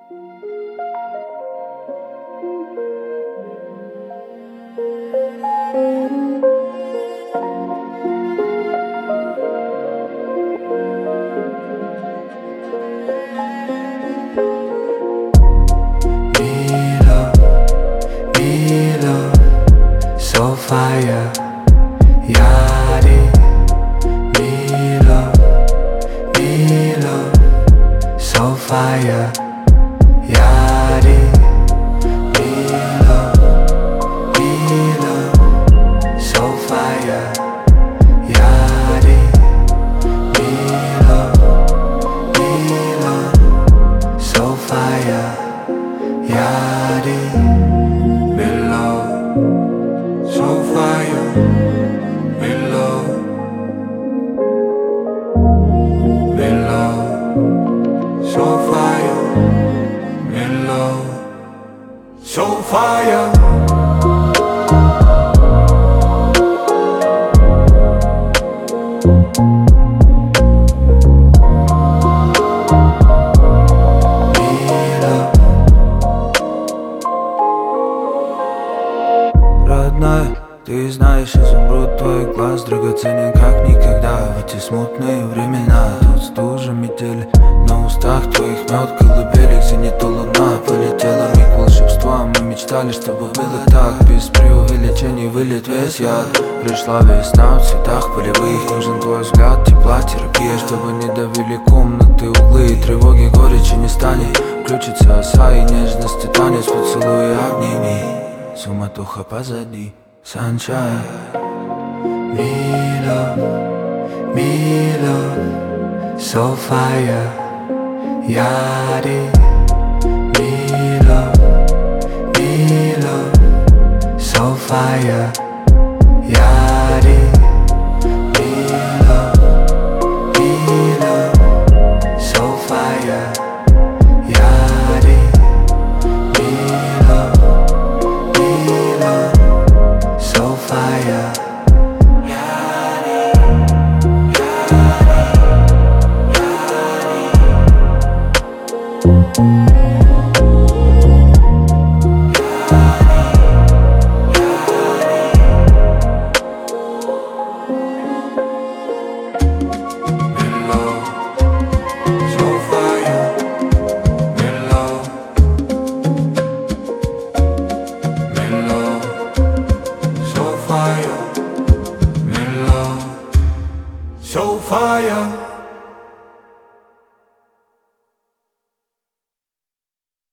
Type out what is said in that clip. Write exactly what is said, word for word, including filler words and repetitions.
Fire, yari, Milo, Milo, so fire, yari, Milo, Milo, so fire, yari, Milo, Milo, so fire, yari, Milo. So fire, Milo, Milo, so fire, Milo, so fire. Родная, ты знаешь, изумруд твой глаз драгоценен как никогда. В эти смутные времена тут стужа метели, на устах твоих мед колыбели, где нету луна. Полетела миг волшебства, мы мечтали, чтобы было так. Без преувеличений вылет весь яд. Пришла весна в цветах полевых, нужен твой взгляд, тепла, терапия, чтобы не давили комнаты, углы и тревоги, горечи не станет. Включится оса и нежности танец, поцелуй и обними. Суматоха позади, sunshine. Milo, Milo, so fire, yari, Milo, Milo, so fire, yari, Milo, Milo, so fire, yari, Milo, Milo, so fire, yari, yari, yari.